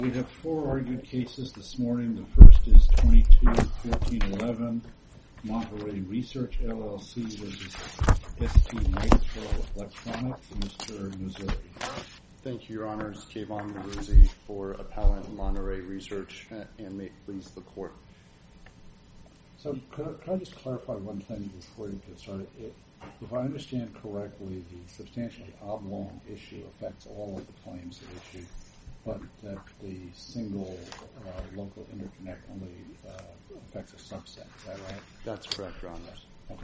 We have four argued cases this morning. The first is 22-1411, Monterey Research, LLC versus ST Micro Electronics, Mr. Missouri. Thank you, Your Honors. Kayvon Maruzzi for Appellant Monterey Research, and may it please the Court. So could I just clarify one thing before you get started? If I understand correctly, the substantially oblong issue affects all of the claims at issue, but that the single local interconnect only affects a subset. Is that right? That's correct, Your Honors. Okay,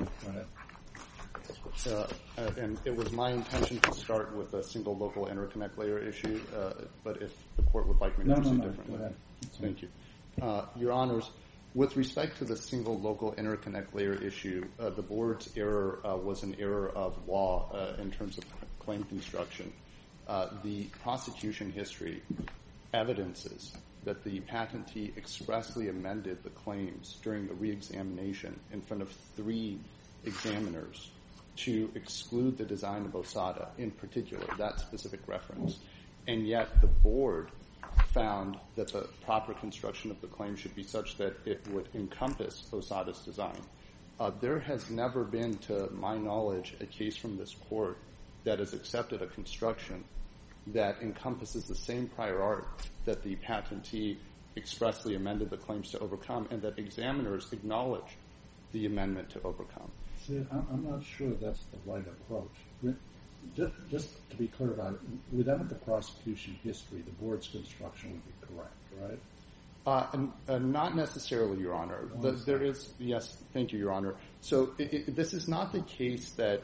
go ahead. And it was my intention to start with a single local interconnect layer issue, but if the Court would like me to proceed differently. Go ahead. Thank you. Your Honors, with respect to the single local interconnect layer issue, the Board's error was an error of law in terms of claim construction. The prosecution history evidences that the patentee expressly amended the claims during the reexamination in front of 3 examiners to exclude the design of OSADA, in particular, that specific reference. And yet the Board found that the proper construction of the claim should be such that it would encompass OSADA's design. There has never been, to my knowledge, a case from this Court that has accepted a construction that encompasses the same prior art that the patentee expressly amended the claims to overcome, and that examiners acknowledge the amendment to overcome. See, I'm not sure that's the right approach. Just to be clear about it, without the prosecution history, the Board's construction would be correct, right? Not necessarily, Your Honor. There is, yes, thank you, Your Honor. So this is not the case that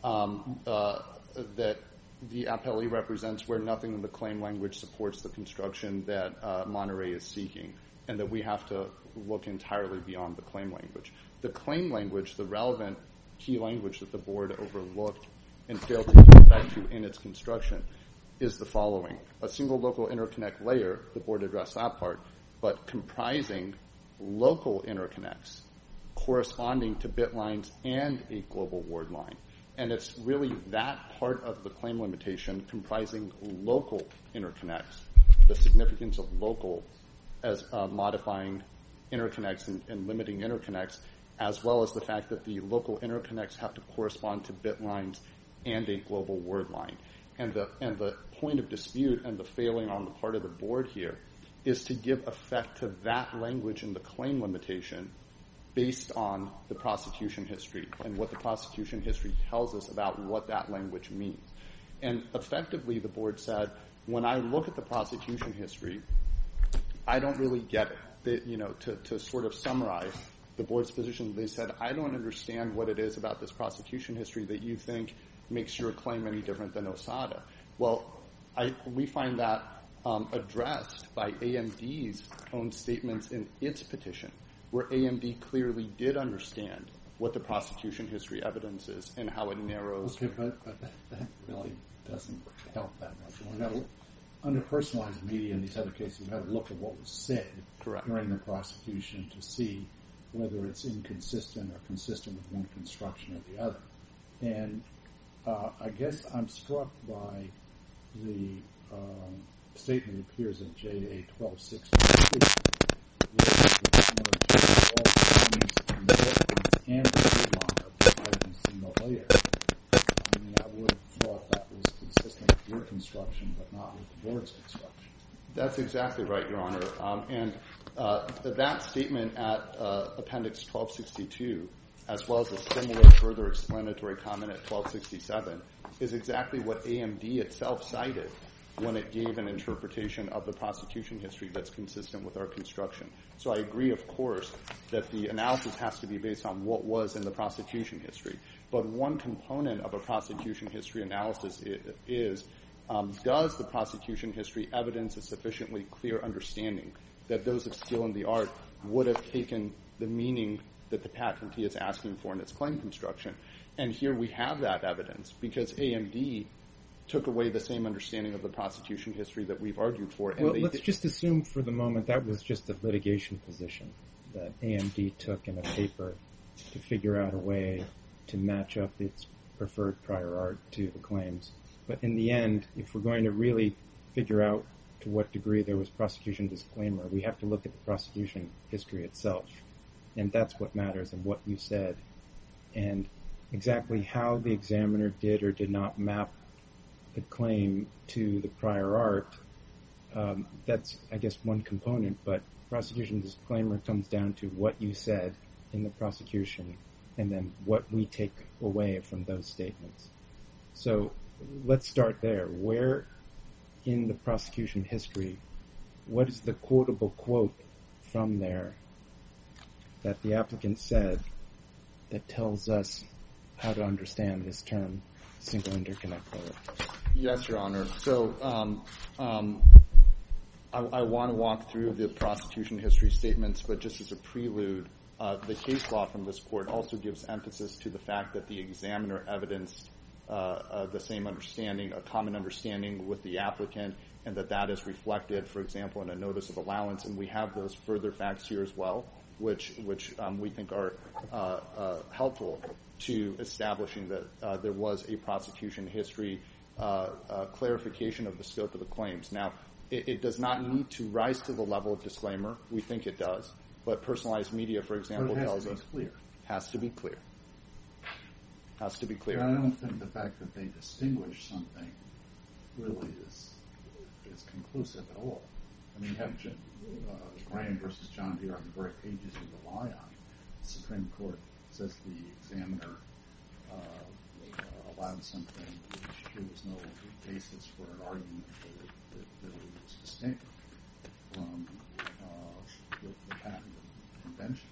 that the appellee represents where nothing in the claim language supports the construction that Monterey is seeking, and that we have to look entirely beyond the claim language. The claim language, the relevant key language that the Board overlooked and failed to give effect to in its construction, is the following. A single local interconnect layer, the Board addressed that part, but comprising local interconnects corresponding to bit lines and a global word line. And it's really that part of the claim limitation comprising local interconnects, the significance of local as modifying interconnects and limiting interconnects, as well as the fact that the local interconnects have to correspond to bit lines and a global word line. And the point of dispute and the failing on the part of the Board here is to give effect to that language in the claim limitation based on the prosecution history and what the prosecution history tells us about what that language means. And effectively, the Board said, when I look at the prosecution history, I don't really get it. To sort of summarize the Board's position, they said, I don't understand what it is about this prosecution history that you think makes your claim any different than OSADA. Well, we find that addressed by AMD's own statements in its petition, where AMD clearly did understand what the prosecution history evidence is and how it narrows. Okay, but that really doesn't help that much. Under personalized media in these other cases, we've got to look at what was said during the prosecution to see whether it's inconsistent or consistent with one construction or the other. And I guess I'm struck by the statement that appears in JA 1262, and the line are provided in single layer. I mean, I would have thought that was consistent with your construction, but not with the Board's construction. That's exactly right, Your Honor. And that statement at Appendix 1262, as well as a similar further explanatory comment at 1267, is exactly what AMD itself cited when it gave an interpretation of the prosecution history that's consistent with our construction. So I agree, of course, that the analysis has to be based on what was in the prosecution history. But one component of a prosecution history analysis is does the prosecution history evidence a sufficiently clear understanding that those of skill in the art would have taken the meaning that the patentee is asking for in its claim construction? And here we have that evidence because AMD took away the same understanding of the prosecution history that we've argued for. And well, let's just assume for the moment that was just a litigation position that AMD took in a paper to figure out a way to match up its preferred prior art to the claims. But in the end, if we're going to really figure out to what degree there was prosecution disclaimer. We have to look at the prosecution history itself. And that's what matters and what you said. And exactly how the examiner did or did not map the claim to the prior art, that's, I guess, one component. But prosecution disclaimer comes down to what you said in the prosecution and then what we take away from those statements. So let's start there. Where in the prosecution history, what is the quotable quote from there that the applicant said that tells us how to understand this term, single interconnect layer? Yes, Your Honor. So I want to walk through the prosecution history statements, but just as a prelude, the case law from this court also gives emphasis to the fact that the examiner evidenced the same understanding, a common understanding with the applicant, and that is reflected, for example, in a notice of allowance. And we have those further facts here as well, which we think are helpful to establishing that there was a prosecution history clarification of the scope of the claims. Now, it does not need to rise to the level of disclaimer. We think it does. But personalized media, for example, tells us it has to be clear. Has to be clear. I don't think the fact that they distinguish something really is conclusive at all. I mean, you have Graham versus John Deere on the very pages you rely on. The Supreme Court says the examiner allowed something which there was no basis for an argument that it was distinct from the patent convention.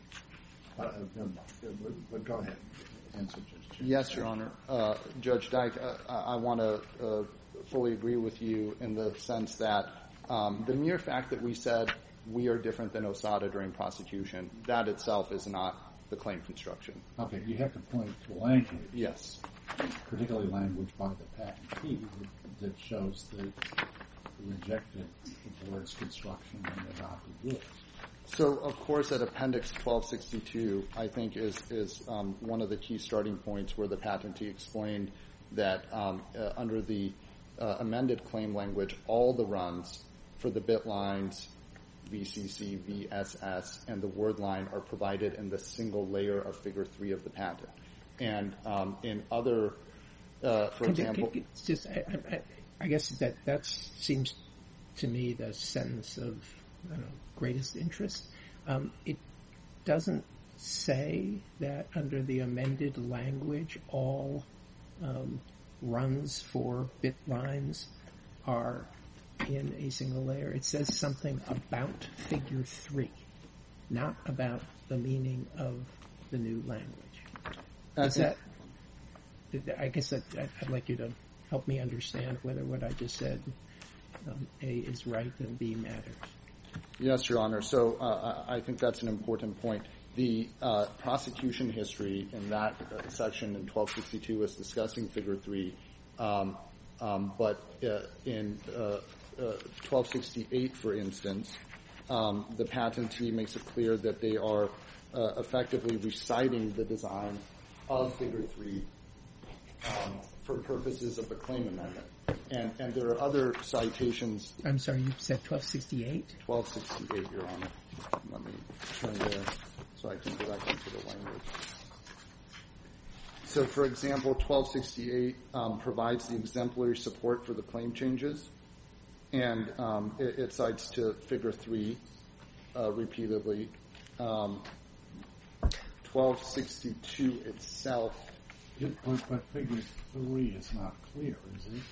But go ahead. Answer, Judge. Yes, Your Honor. Judge Dyke, I want to fully agree with you in the sense that the mere fact that we said we are different than OSADA during prosecution, that itself is not the claim construction. Okay, you have to point to language. Yes. Particularly language by the patentee that shows that it rejected the board's construction and adopted yours. So, of course, at Appendix 1262, I think is one of the key starting points where the patentee explained that under the amended claim language, all the runs for the bit lines, VCC, VSS, and the word line are provided in the single layer of Figure 3 of the patent. And in other, for example... I guess that seems to me the sentence of greatest interest. It doesn't say that under the amended language all runs for bit lines are in a single layer. It says something about Figure 3, not about the meaning of the new language. I guess I'd like you to help me understand whether what I just said, A, is right and B, matters. Yes, Your Honor. So I think that's an important point. The prosecution history in that section in 1262 is discussing Figure 3, but in 1268, for instance, the patentee makes it clear that they are effectively reciting the design of Figure 3 for purposes of the claim amendment. And there are other citations. I'm sorry, you said 1268? 1268, Your Honor. Let me turn there so I can direct you to the language. So, for example, 1268 provides the exemplary support for the claim changes, and it cites to Figure 3 repeatedly. 1262 itself. But Figure 3 is not clear, is it?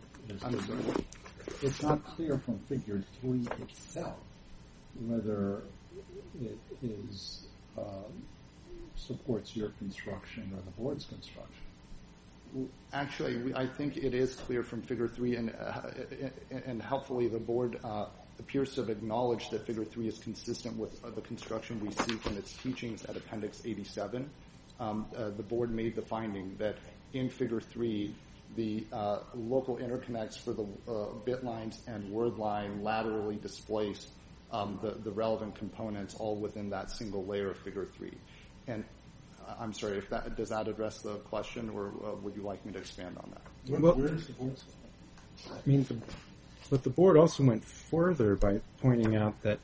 It's not clear from Figure 3 itself whether it is supports your construction or the board's construction. Actually, I think it is clear from Figure 3, and helpfully the board appears to have acknowledged that Figure 3 is consistent with the construction we see from its teachings at Appendix 87. The board made the finding that in Figure 3, the local interconnects for the bit lines and word line laterally displace the relevant components all within that single layer of Figure 3. And I'm sorry, does that address the question, or would you like me to expand on that? Where does the board say that? I mean, But the board also went further by pointing out that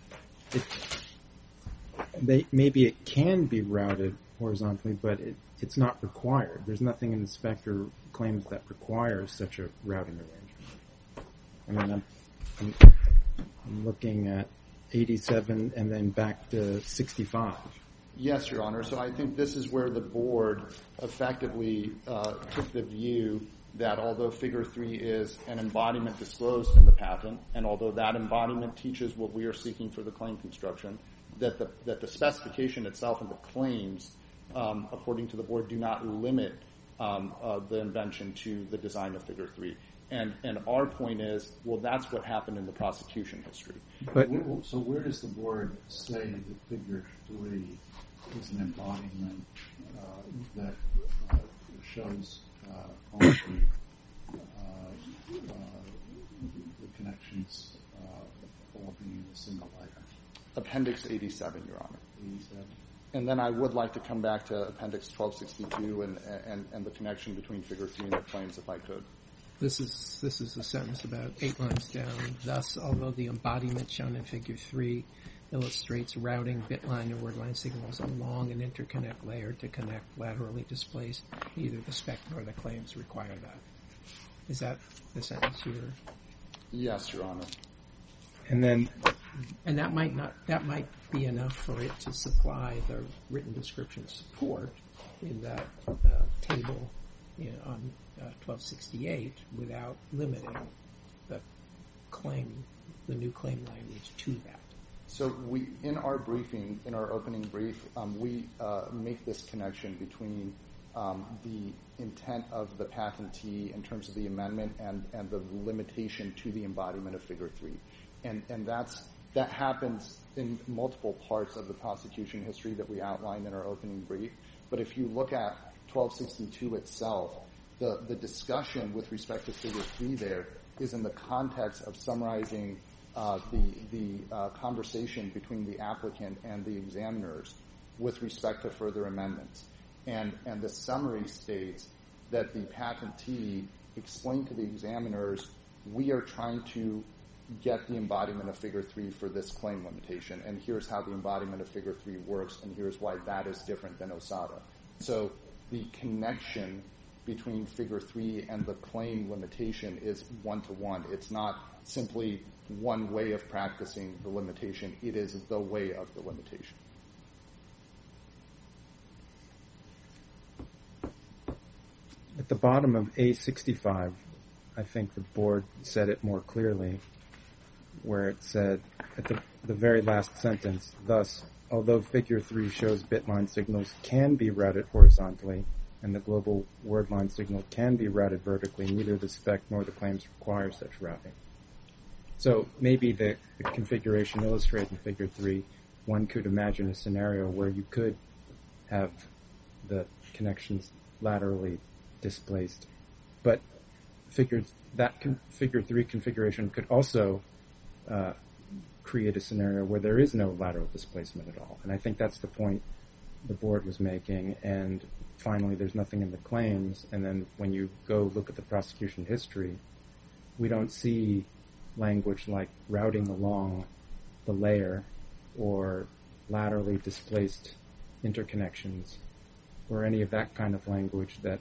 maybe it can be routed horizontally, but it's not required. There's nothing in the Spectre claims that requires such a routing arrangement. I mean, I'm looking at 87 and then back to 65. Yes, Your Honor. So I think this is where the board effectively took the view that although Figure 3 is an embodiment disclosed in the patent, and although that embodiment teaches what we are seeking for the claim construction, that the specification itself and the claims, according to the board, do not limit the invention to the design of Figure 3. And our point is, well, that's what happened in the prosecution history. So where does the board say that Figure 3 is an embodiment that shows only the connections all being a single layer? Appendix 87, Your Honor. 87. And then I would like to come back to Appendix 1262 and the connection between Figure 3 and the claims, if I could. This is a sentence about 8 lines down. Thus, although the embodiment shown in Figure 3 illustrates routing bitline and wordline signals along an interconnect layer to connect laterally displaced, neither the spec nor the claims require that. Is that the sentence you're... Yes, Your Honor. And that might be enough for it to supply the written description support in that table on 1268 without limiting the new claim language to that. So in our briefing, in our opening brief, we make this connection between the intent of the patentee in terms of the amendment and the limitation to the embodiment of Figure 3. And that happens in multiple parts of the prosecution history that we outlined in our opening brief. But if you look at 1262 itself, the discussion with respect to Figure 3 there is in the context of summarizing the conversation between the applicant and the examiners with respect to further amendments. And the summary states that the patentee explained to the examiners, we are trying to get the embodiment of Figure 3 for this claim limitation, and here's how the embodiment of Figure 3 works, and here's why that is different than OSADA. So the connection between Figure 3 and the claim limitation is one-to-one. It's not simply one way of practicing the limitation. It is the way of the limitation. At the bottom of A65, I think the board said it more clearly, where it said at the very last sentence, thus, although Figure 3 shows bitline signals can be routed horizontally and the global word line signal can be routed vertically, neither the spec nor the claims require such routing. So maybe the configuration illustrated in Figure 3, one could imagine a scenario where you could have the connections laterally displaced, but Figure 3 configuration could also create a scenario where there is no lateral displacement at all. And I think that's the point the board was making. And finally, there's nothing in the claims. And then when you go look at the prosecution history, we don't see language like routing along the layer or laterally displaced interconnections or any of that kind of language that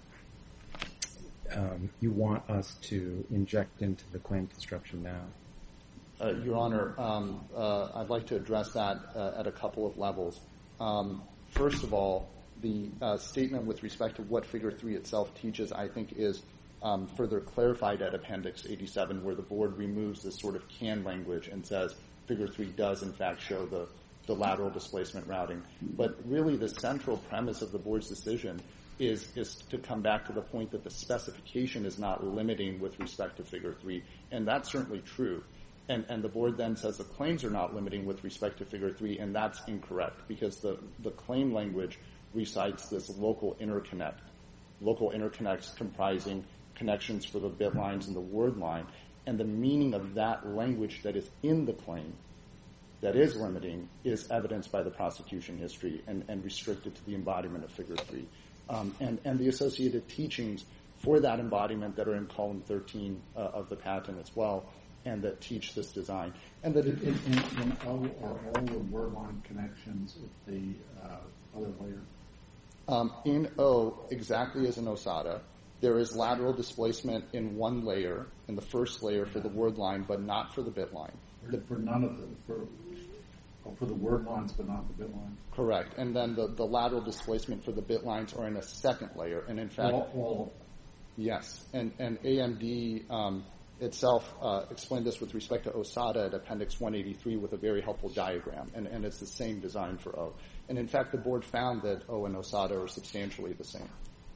you want us to inject into the claim construction now. Your Honor, I'd like to address that at a couple of levels. First of all, the statement with respect to what Figure 3 itself teaches, I think, is further clarified at Appendix 87, where the board removes this sort of can language and says Figure 3 does, in fact, show the lateral displacement routing. But really the central premise of the board's decision is to come back to the point that the specification is not limiting with respect to Figure 3, and that's certainly true. And the board then says the claims are not limiting with respect to Figure 3, and that's incorrect because the claim language recites this local interconnects comprising connections for the bit lines and the word line, and the meaning of that language that is in the claim that is limiting is evidenced by the prosecution history and restricted to the embodiment of Figure 3. And the associated teachings for that embodiment that are in column 13 of the patent as well and that teach this design. And that in O are all the word line connections at the other layer? In O, exactly as in OSADA, there is lateral displacement in one layer, in the first layer for the word line, but not for the bit line. For none of for the word lines, but not the bit lines? Correct. And then the lateral displacement for the bit lines are in a second layer. And in fact, all. Yes. And AMD itself explained this with respect to OSADA at Appendix 183 with a very helpful diagram. And it's the same design for O. And in fact, the board found that O and OSADA are substantially the same.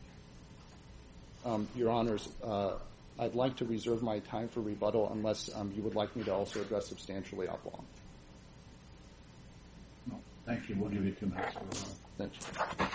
Your Honors, I'd like to reserve my time for rebuttal unless you would like me to also address substantially oblong. No, thank you. We'll give you 2 minutes. Thank you.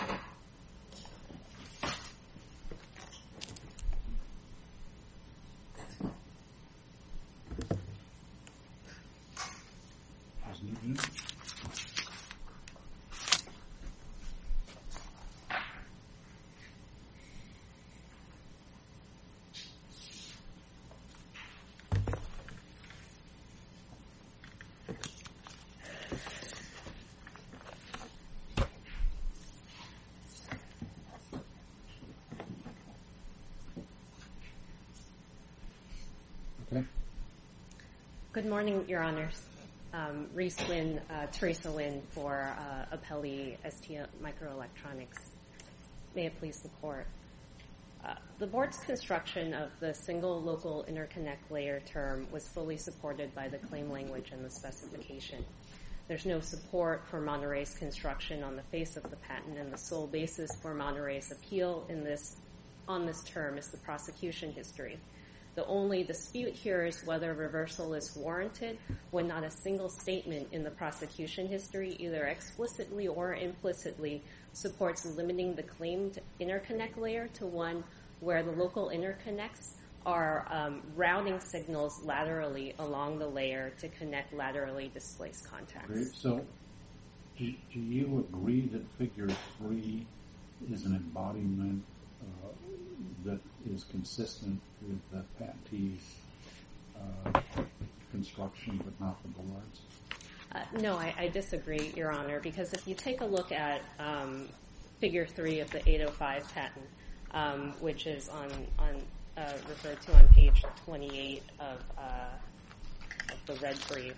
Good morning, Your Honors. Reese Lynn, Teresa Lynn for Appellee ST Microelectronics. May it please the Court. The Board's construction of the single local interconnect layer term was fully supported by the claim language and the specification. There's no support for Monterey's construction on the face of the patent, and the sole basis for Monterey's appeal on this term is the prosecution history. The only dispute here is whether reversal is warranted when not a single statement in the prosecution history, either explicitly or implicitly, supports limiting the claimed interconnect layer to one where the local interconnects are routing signals laterally along the layer to connect laterally displaced contacts. Great. So do you agree that Figure 3 is an embodiment that is consistent with the patentee's construction but not the Board's? No, I disagree, Your Honor, because if you take a look at Figure 3 of the 805 patent, which is referred to on page 28 of the red brief,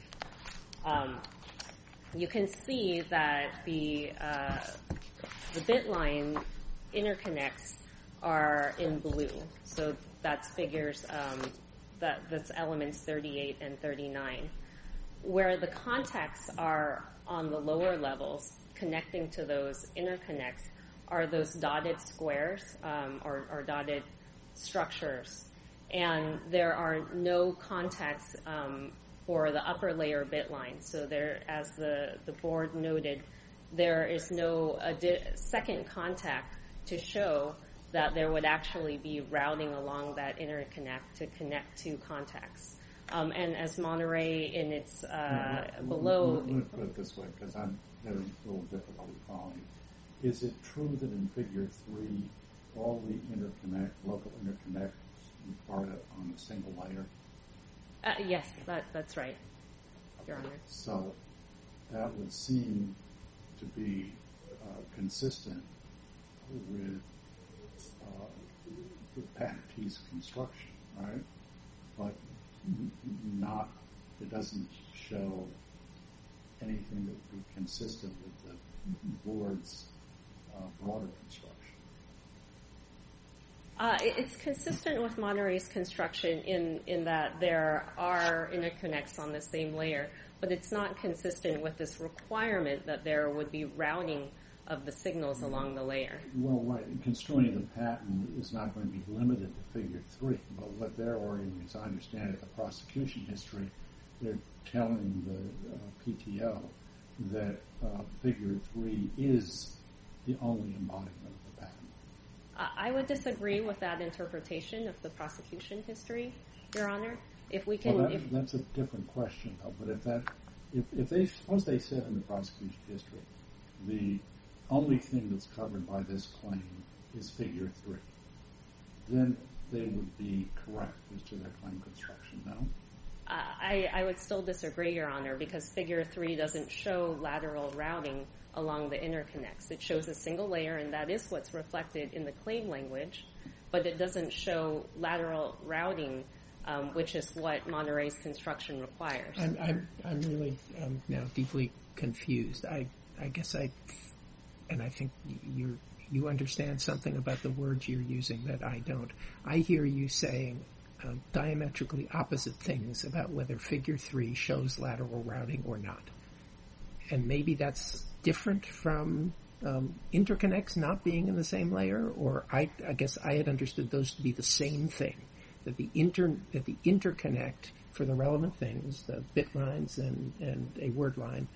you can see that the bit line interconnects are in blue. So that's figures, that's elements 38 and 39. Where the contacts are on the lower levels connecting to those interconnects are those dotted squares or dotted structures. And there are no contacts for the upper layer bit line. So there, as the Board noted, there is no second contact to show that there would actually be routing along that interconnect to connect two contacts. And as Monterey in its below... Let me put it this way, because I'm having a little difficulty following. Is it true that in Figure 3, all the local interconnects are on a single layer? Yes, that's right, Your Honor. So that would seem to be consistent with the patentee's construction, right? But it doesn't show anything that would be consistent with the Board's broader construction. It's consistent with Monterey's construction in that there are interconnects on the same layer, but it's not consistent with this requirement that there would be routing of the signals along the layer. Well, right. Construing the patent is not going to be limited to Figure 3, but what they're arguing, as I understand it, the prosecution history, they're telling the PTO that Figure 3 is the only embodiment of the patent. I would disagree with that interpretation of the prosecution history, Your Honor. If we can, that's a different question, though. But if they suppose they said in the prosecution history, the only thing that's covered by this claim is Figure 3, then they would be correct as to their claim construction, no? I would still disagree, Your Honor, because Figure 3 doesn't show lateral routing along the interconnects. It shows a single layer, and that is what's reflected in the claim language, but it doesn't show lateral routing, which is what Monterey's construction requires. I'm really now deeply confused. I guess I think you understand something about the words you're using that I don't. I hear you saying diametrically opposite things about whether Figure 3 shows lateral routing or not. And maybe that's different from interconnects not being in the same layer, or I guess I had understood those to be the same thing, that the interconnect for the relevant things, the bit lines and a word line,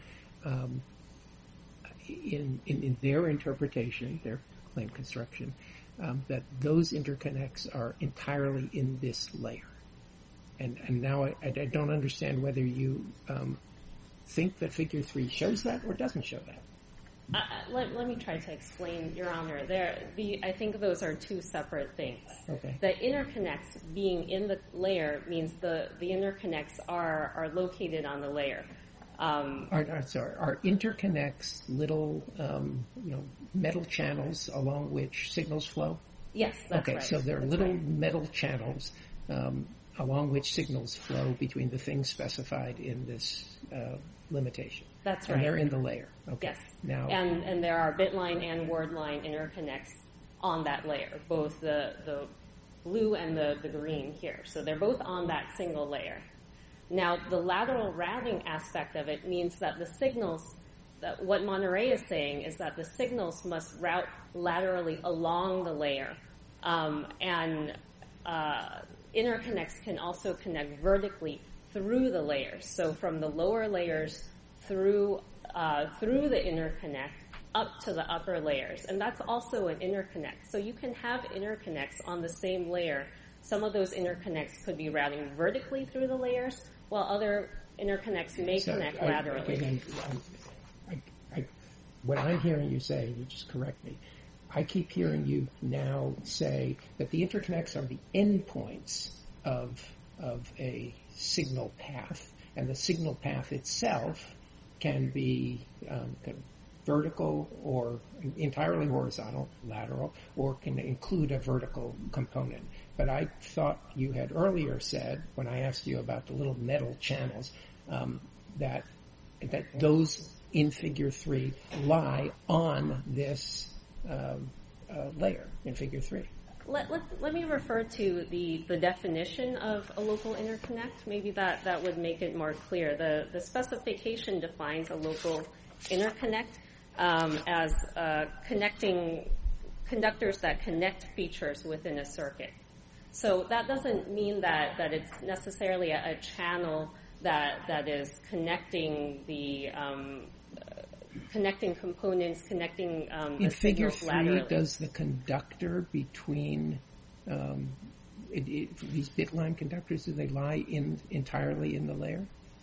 in their interpretation, their claim construction, that those interconnects are entirely in this layer. And now I don't understand whether you think that Figure 3 shows that or doesn't show that. Let me try to explain, Your Honor. I think those are two separate things. Okay. The interconnects being in the layer means the interconnects are located on the layer. Are interconnects little metal channels along which signals flow? Yes, that's right. Okay, so they're little metal channels along which signals flow between the things specified in this limitation. That's right. And they're in the layer. Okay. Yes. Now, and there are bit line and word line interconnects on that layer, both the blue and the green here. So they're both on that single layer. Now, the lateral routing aspect of it means that the signals, that what Monterey is saying is that the signals must route laterally along the layer. And interconnects can also connect vertically through the layers. So from the lower layers through the interconnect up to the upper layers. And that's also an interconnect. So you can have interconnects on the same layer. Some of those interconnects could be routing vertically through the layers, while other interconnects may connect laterally. What I'm hearing you say, you just correct me, I keep hearing you now say that the interconnects are the endpoints of a signal path, and the signal path itself can be vertical or entirely horizontal, lateral, or can include a vertical component. But I thought you had earlier said, when I asked you about the little metal channels, that those in Figure 3 lie on this layer in Figure 3. Let me refer to the definition of a local interconnect. Maybe that would make it more clear. The specification defines a local interconnect as connecting conductors that connect features within a circuit. So that doesn't mean that it's necessarily a channel that is connecting the connecting components, connecting in Figure 3, laterally. Does the conductor between these bitline conductors, do they lie entirely in the layer?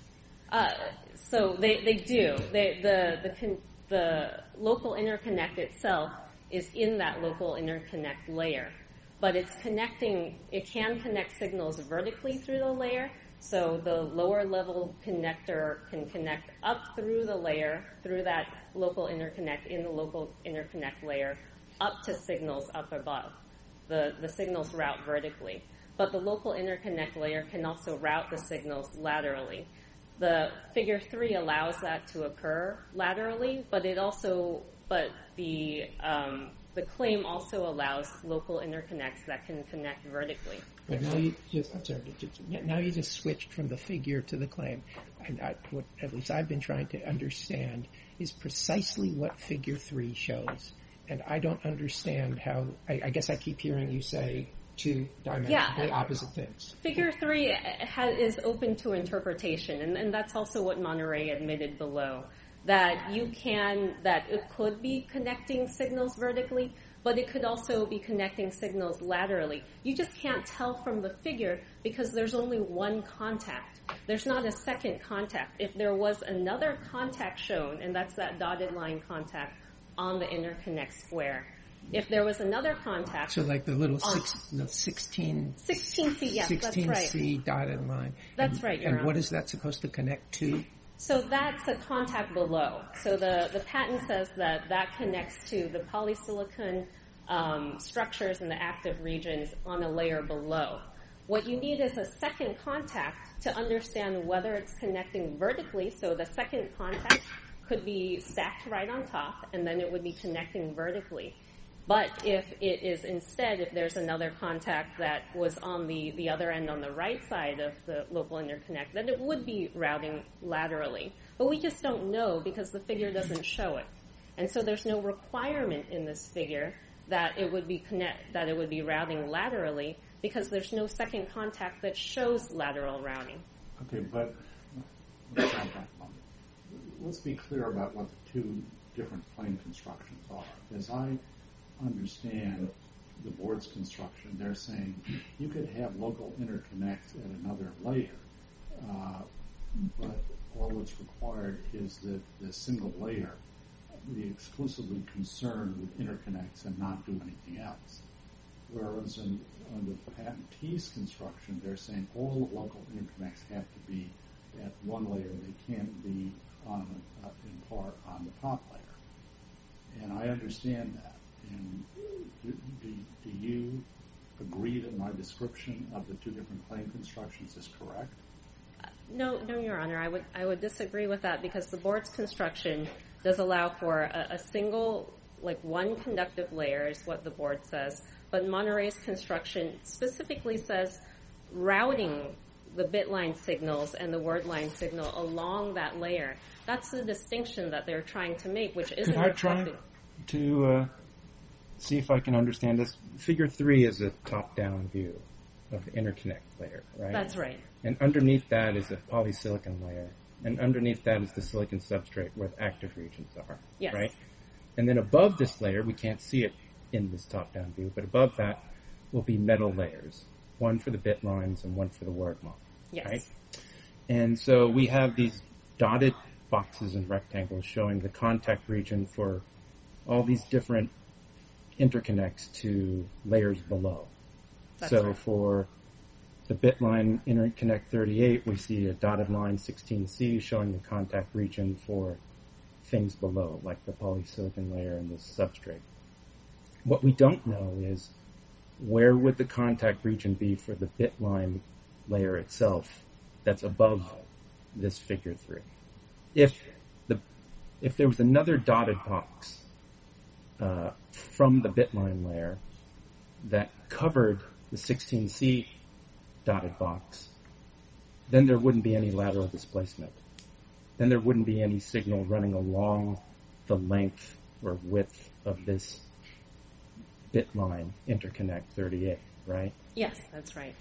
So they do. The local interconnect itself is in that local interconnect layer, but it can connect signals vertically through the layer. So the lower level connector can connect up through the layer, through that local interconnect in the local interconnect layer, up to signals up above. The signals route vertically. But the local interconnect layer can also route the signals laterally. The Figure 3 allows that to occur laterally, but the claim also allows local interconnects that can connect vertically. But now you just switched from the figure to the claim. And what at least I've been trying to understand is precisely what Figure 3 shows. And I don't understand how, I guess I keep hearing you say two diametrically opposite things. Figure 3 is open to interpretation, and that's also what Monterey admitted below. That it could be connecting signals vertically, but it could also be connecting signals laterally. You just can't tell from the figure because there's only one contact. There's not a second contact. If there was another contact shown, and that's that dotted line contact on the interconnect square, If there was another contact... So like the little 16C, yes, 16C that's right. Dotted line. That's right, Your And Honor. what is that supposed to connect to? So that's a contact below. So the patent says that connects to the polysilicon structures in the active regions on a layer below. What you need is a second contact to understand whether it's connecting vertically. So the second contact could be stacked right on top, and then it would be connecting vertically. But if it is instead, if there's another contact that was on the other end on the right side of the local interconnect, then it would be routing laterally. But we just don't know because the figure doesn't show it. And so there's no requirement in this figure that it would be routing laterally because there's no second contact that shows lateral routing. Okay, but let's be clear about what the two different claim constructions are. As I understand the board's construction, they're saying you could have local interconnects at another layer, but all that's required is that the single layer be exclusively concerned with interconnects and not do anything else. Whereas on the patentee's construction, they're saying all the local interconnects have to be at one layer. They can't be in part on the top layer. And I understand that. And do you agree that my description of the two different claim constructions is correct? No, Your Honor. I would disagree with that because the board's construction does allow for a single, like one conductive layer is what the board says, but Monterey's construction specifically says routing the bit line signals and the word line signal along that layer. That's the distinction that they're trying to make, which isn't reflected. Could I try to see if I can understand this? Figure 3 is a top-down view of the interconnect layer, right? That's right. And underneath that is a polysilicon layer. And underneath that is the silicon substrate where the active regions are, yes. Right? And then above this layer, we can't see it in this top-down view, but above that will be metal layers, one for the bit lines and one for the word line, yes. Right? And so we have these dotted boxes and rectangles showing the contact region for all these different interconnects to layers below. That's so right. For the bit line interconnect 38, we see a dotted line 16C showing the contact region for things below, like the polysilicon layer and the substrate. What we don't know is where would the contact region be for the bit line layer itself that's above this figure 3. If there was another dotted box from the bit line layer that covered the 16C dotted box, then there wouldn't be any lateral displacement. Then there wouldn't be any signal running along the length or width of this bit line interconnect 38, right? Yes, that's right.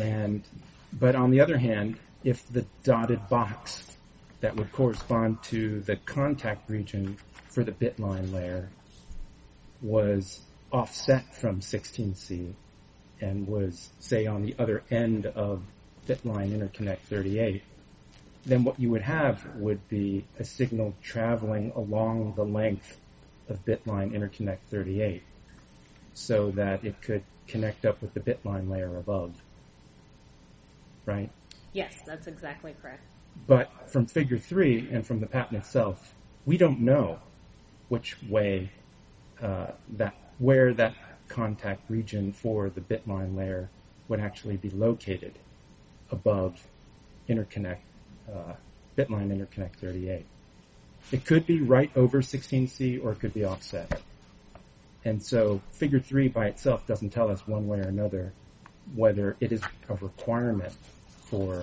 But on the other hand, if the dotted box that would correspond to the contact region for the bit line layer was offset from 16C and was, say, on the other end of bit line interconnect 38, then what you would have would be a signal traveling along the length of bit line interconnect 38 so that it could connect up with the bit line layer above, right? Yes, that's exactly correct. But from figure 3 and from the patent itself, we don't know which way where that contact region for the bit line layer would actually be located above bit line interconnect 38. It could be right over 16C or it could be offset. And so figure 3 by itself doesn't tell us one way or another whether it is a requirement for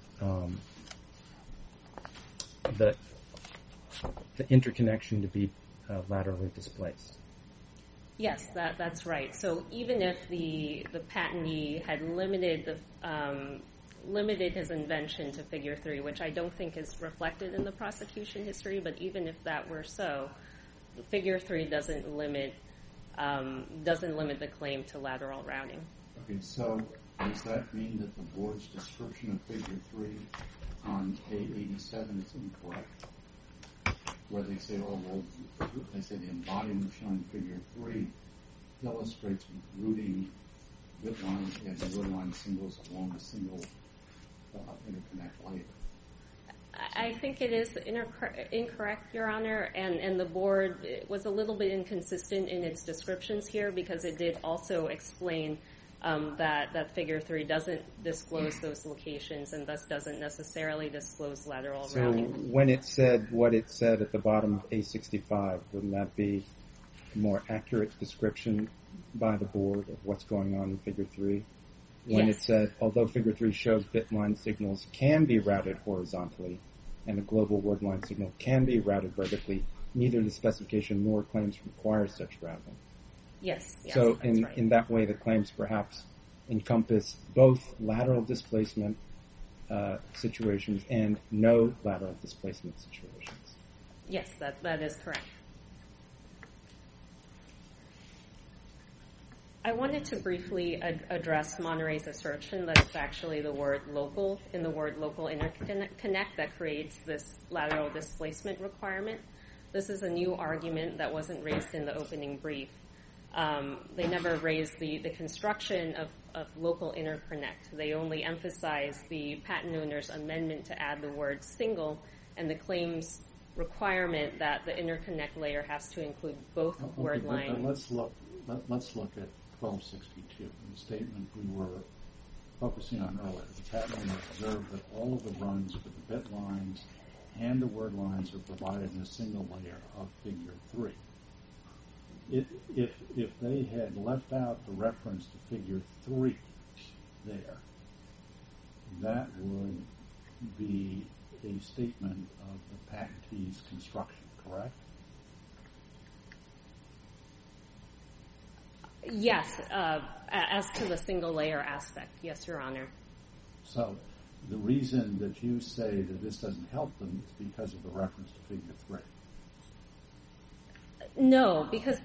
the interconnection to be laterally displaced. Yes, that's right. So even if the patentee had limited his invention to figure 3, which I don't think is reflected in the prosecution history, but even if that were so, figure 3 doesn't limit the claim to lateral routing. Okay, so does that mean that the board's description of figure 3 on A87 is incorrect? Where they say, the embodiment showing figure 3 illustrates routing bit line and word line singles along a single interconnect layer. I think it is incorrect, Your Honor, and the board was a little bit inconsistent in its descriptions here because it did also explain that Figure 3 doesn't disclose those locations and thus doesn't necessarily disclose lateral routing. So when it said what it said at the bottom of A65, wouldn't that be a more accurate description by the board of what's going on in Figure 3? When it said, although Figure 3 shows bit line signals can be routed horizontally and a global word line signal can be routed vertically, neither the specification nor claims require such routing. Yes, so that's right. In that way, the claims perhaps encompass both lateral displacement situations and no lateral displacement situations. Yes, that is correct. I wanted to briefly address Monterey's assertion that it's actually the word local in the word local interconnect that creates this lateral displacement requirement. This is a new argument that wasn't raised in the opening brief. They never raised the construction of local interconnect. They only emphasized the patent owner's amendment to add the word single and the claims requirement that the interconnect layer has to include both word line. Let's look at 1262, the statement we were focusing on earlier. The patent owner observed that all of the runs for the bit lines and the word lines are provided in a single layer of Figure 3. If they had left out the reference to Figure 3 there, that would be a statement of the patentee's construction, correct? Yes, as to the single layer aspect, yes, Your Honor. So the reason that you say that this doesn't help them is because of the reference to Figure 3. No, because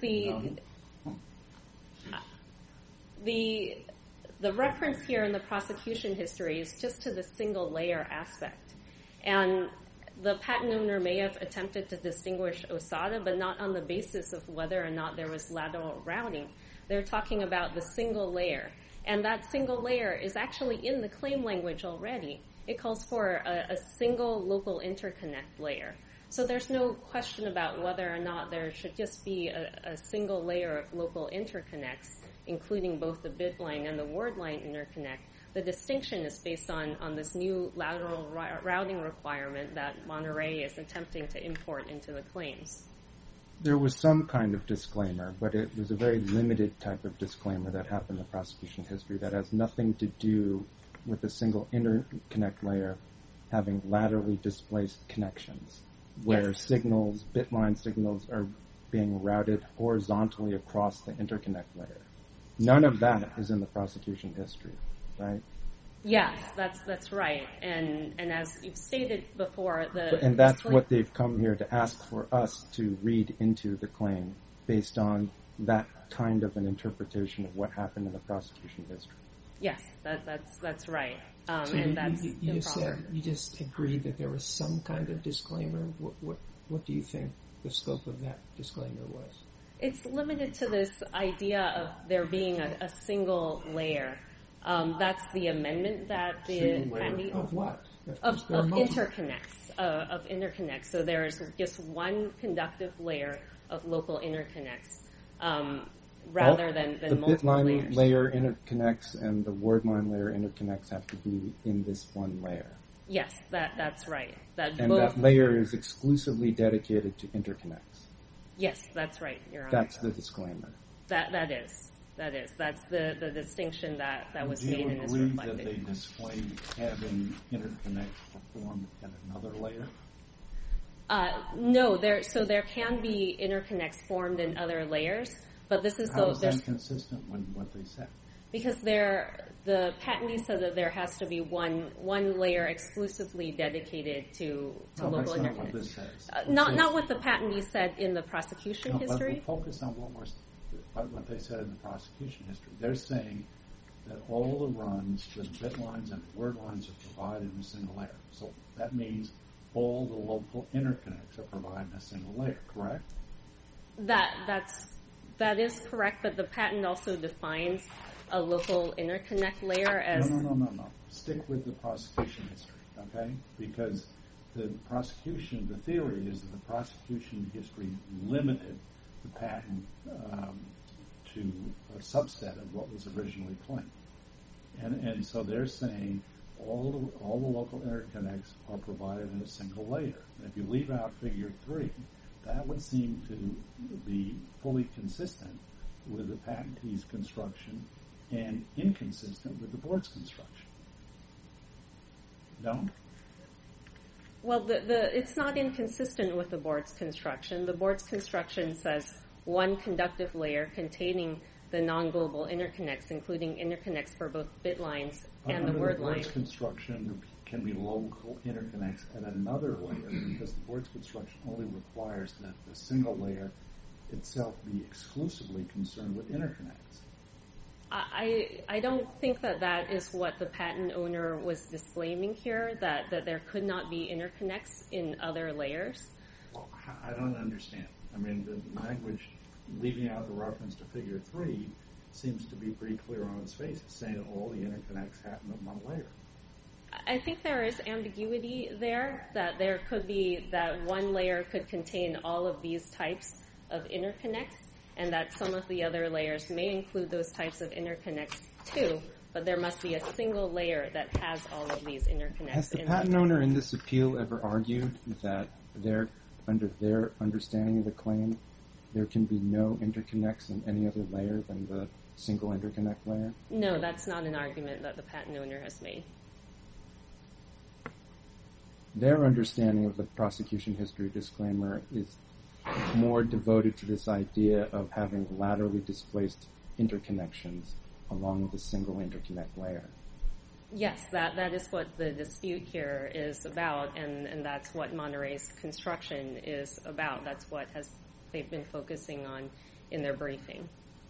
the reference here in the prosecution history is just to the single layer aspect. And the patent owner may have attempted to distinguish OSADA, but not on the basis of whether or not there was lateral routing. They're talking about the single layer. And that single layer is actually in the claim language already. It calls for a single local interconnect layer. So there's no question about whether or not there should just be a single layer of local interconnects, including both the bit line and the word line interconnect. The distinction is based on this new lateral routing requirement that Monterey is attempting to import into the claims. There was some kind of disclaimer, but it was a very limited type of disclaimer that happened in the prosecution history that has nothing to do with a single interconnect layer having laterally displaced connections, where signals, bit line signals, are being routed horizontally across the interconnect layer. None of that is in the prosecution history, right? Yes, that's right. And as you've stated before, and that's what they've come here to ask for us to read into the claim based on that kind of an interpretation of what happened in the prosecution history. Yes, that's right. So and that's you just agreed that there was some kind of disclaimer. What do you think the scope of that disclaimer was? It's limited to this idea of there being a single layer. That's the amendment that the patentee of what? Of interconnects. Of interconnects. So there's just one conductive layer of local interconnects, rather than multiple layers. The bit line layer interconnects and the word line layer interconnects have to be in this one layer. Yes, that's right. That layer is exclusively dedicated to interconnects. Yes, that's right, Your Honor. That's the disclaimer. That is. That's the distinction that was made and is reflected. Do you agree that they disclaimed having interconnects performed at another layer? No, there can be interconnects formed in other layers, but this is How is that consistent with what they said? Because the patentee said that there has to be one layer exclusively dedicated to local interconnects. That's not what this says. Not what the patentee said in the prosecution history. But focus on what they said in the prosecution history. They're saying that all the runs for the bit lines and word lines are provided in a single layer. So that means all the local interconnects are provided in a single layer, correct? That's That is correct, but the patent also defines a local interconnect layer as... No. Stick with the prosecution history, okay? Because the theory is that the prosecution history limited the patent to a subset of what was originally claimed. And so they're saying all the local interconnects are provided in a single layer. And if you leave out figure 3, that would seem to be fully consistent with the patentee's construction and inconsistent with the board's construction. No? Well, it's not inconsistent with the board's construction. The board's construction says one conductive layer containing the non-global interconnects, including interconnects for both bit lines and the word line. The board's construction can be local interconnects at another layer because the board's construction only requires that the single layer itself be exclusively concerned with interconnects. I don't think that is what the patent owner was disclaiming here, that there could not be interconnects in other layers. Well, I don't understand. I mean, the language leaving out the reference to figure 3 seems to be pretty clear on its face. It's saying that all the interconnects happen in one layer. I think there is ambiguity there, that there could be that one layer could contain all of these types of interconnects, and that some of the other layers may include those types of interconnects too, but there must be a single layer that has all of these interconnects. Has the patent owner in this appeal ever argued that under their understanding of the claim, there can be no interconnects in any other layer than the single interconnect layer? No, that's not an argument that the patent owner has made. Their understanding of the prosecution history disclaimer is more devoted to this idea of having laterally displaced interconnections along with a single interconnect layer. Yes, that is what the dispute here is about, and that's what Monterey's construction is about. That's what they've been focusing on in their briefing.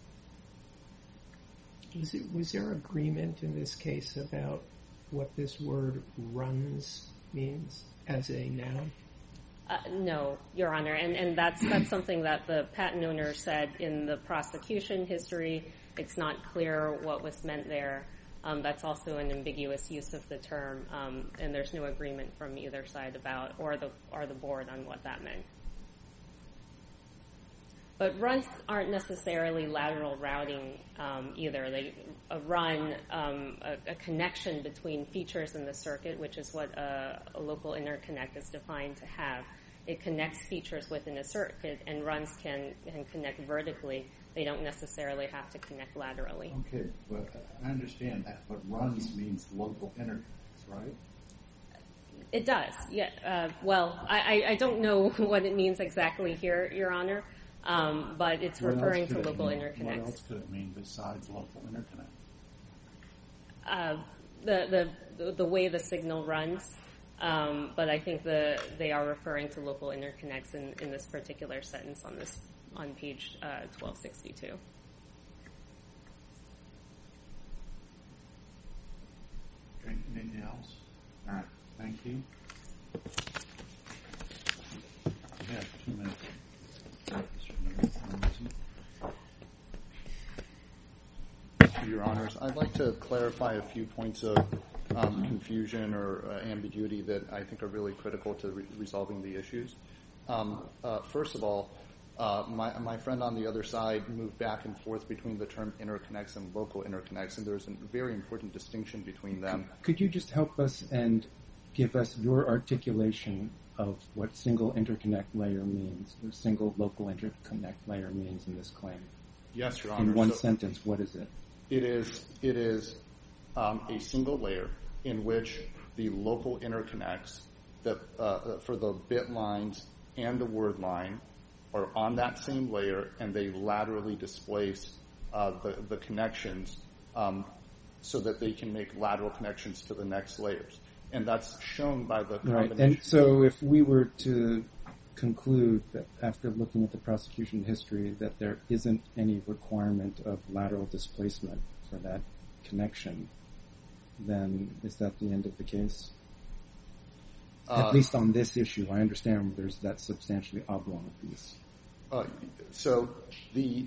Was there agreement in this case about what this word runs means as a noun? No, Your Honor, and that's something that the patent owner said in the prosecution history. It's not clear what was meant there. That's also an ambiguous use of the term, and there's no agreement from either side about, or the board on what that meant. But runs aren't necessarily lateral routing either. They run a connection between features in the circuit, which is what a local interconnect is defined to have. It connects features within a circuit, and runs can connect vertically. They don't necessarily have to connect laterally. Okay, but I understand that, but runs means local interconnects, right? It does, yeah. Well, I don't know what it means exactly here, Your Honor, but it's referring to local interconnects. What else could it mean besides local interconnect? The way the signal runs, but I think they are referring to local interconnects in this particular sentence on page 1262. Okay, anything else? All right, thank you. We have 2 minutes. Your Honors, I'd like to clarify a few points of confusion or ambiguity that I think are really critical to resolving the issues. First of all, my friend on the other side moved back and forth between the term interconnects and local interconnects, and there's a very important distinction between them. Could you just help us and give us your articulation of what single interconnect layer means, or single local interconnect layer means in this claim? Yes, Your Honor. In one sentence, what is it? It is a single layer in which the local interconnects for the bit lines and the word line are on that same layer, and they laterally displace the connections so that they can make lateral connections to the next layers. And that's shown by the combination. Right. And so if we were to conclude that after looking at the prosecution history that there isn't any requirement of lateral displacement for that connection, then is that the end of the case? At least on this issue, I understand there's that substantially oblong piece. So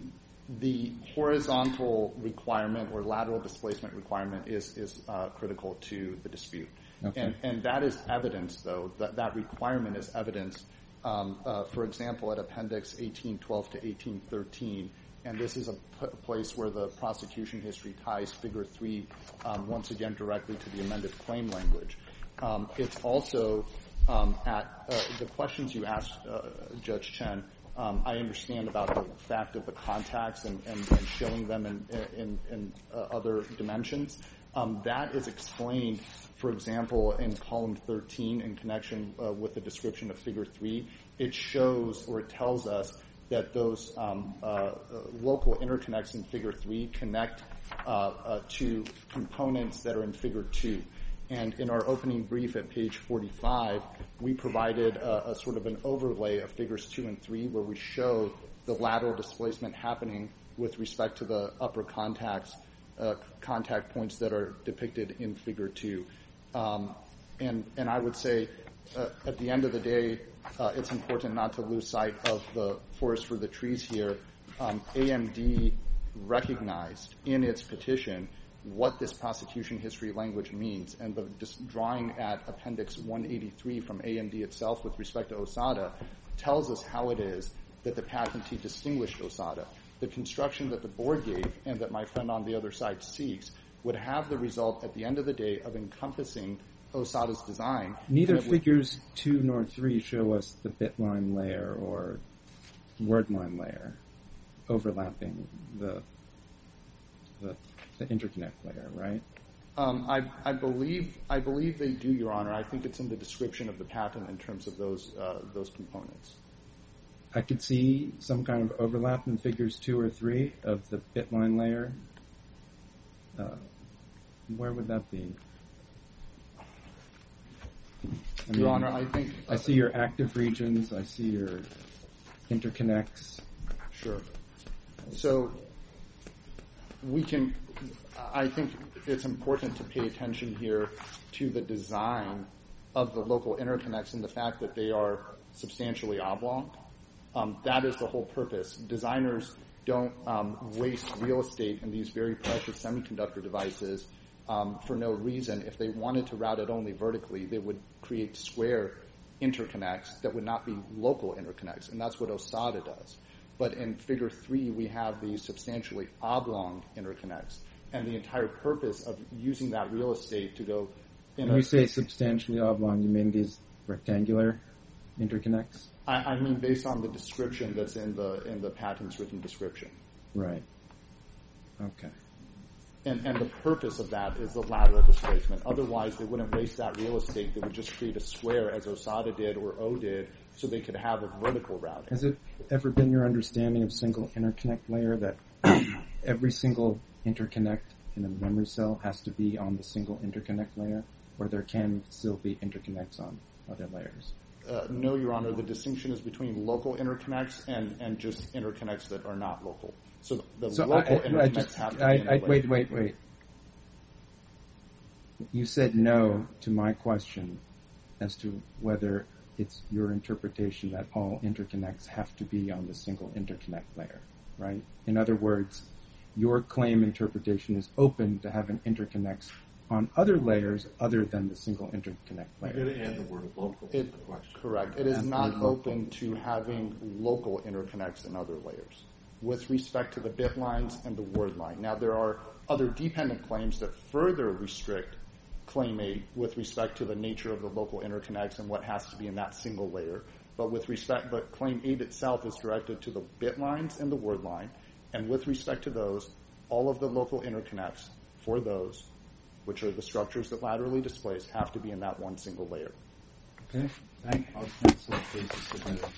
the horizontal requirement or lateral displacement requirement is critical to the dispute. Okay. And that is evidence, though, that requirement is evidence, for example, at Appendix 1812 to 1813, and this is a place where the prosecution history ties Figure 3 once again directly to the amended claim language. It's also at the questions you asked, Judge Chen, I understand about the fact of the contacts and showing them in other dimensions. That is explained, for example, in column 13 in connection with the description of Figure 3. It shows or it tells us that those local interconnects in Figure 3 connect to components that are in Figure 2. And in our opening brief at page 45, we provided a sort of an overlay of Figures 2 and 3 where we show the lateral displacement happening with respect to the upper contact points that are depicted in Figure 2. And I would say at the end of the day, it's important not to lose sight of the forest for the trees here. AMD recognized in its petition what this prosecution history language means, and the drawing at Appendix 183 from AMD itself with respect to OSADA tells us how it is that the patentee distinguished OSADA. The construction that the board gave and that my friend on the other side seeks would have the result at the end of the day of encompassing OSADA's design. Neither Figures 2 nor 3 show us the bitline layer or wordline layer overlapping the interconnect layer, right? I believe they do, Your Honor. I think it's in the description of the patent in terms of those components. I could see some kind of overlap in Figures 2 or 3 of the bitline layer. Where would that be? Your Honor, I think... I see your active regions. I see your interconnects. Sure. So I think it's important to pay attention here to the design of the local interconnects and the fact that they are substantially oblong. That is the whole purpose. Designers don't waste real estate in these very precious semiconductor devices for no reason. If they wanted to route it only vertically, they would create square interconnects that would not be local interconnects, and that's what OSADA does. But in Figure 3, we have these substantially oblong interconnects, and the entire purpose of using that real estate to go in When you say substantially oblong, you mean these rectangular interconnects? I mean based on the description that's in the patent's written description. Right. Okay. And the purpose of that is the lateral displacement. Otherwise, they wouldn't waste that real estate. They would just create a square, as OSADA did or O did, so they could have a vertical routing. Has it ever been your understanding of single interconnect layer that every single interconnect in a memory cell has to be on the single interconnect layer, or there can still be interconnects on other layers? No, Your Honor. The distinction is between local interconnects and just interconnects that are not local. So local interconnects have to be in the layer. Wait. You said no to my question as to whether it's your interpretation that all interconnects have to be on the single interconnect layer, right? In other words, your claim interpretation is open to having interconnects on other layers other than the single interconnect layer. You're going to add the word local to the question. Correct. It is not open to having local interconnects in other layers with respect to the bit lines and the word line. Now, there are other dependent claims that further restrict Claim 8 with respect to the nature of the local interconnects and what has to be in that single layer. But Claim 8 itself is directed to the bit lines and the word line. And with respect to those, all of the local interconnects for those, which are the structures that laterally displace, have to be in that one single layer. Okay. Thank you.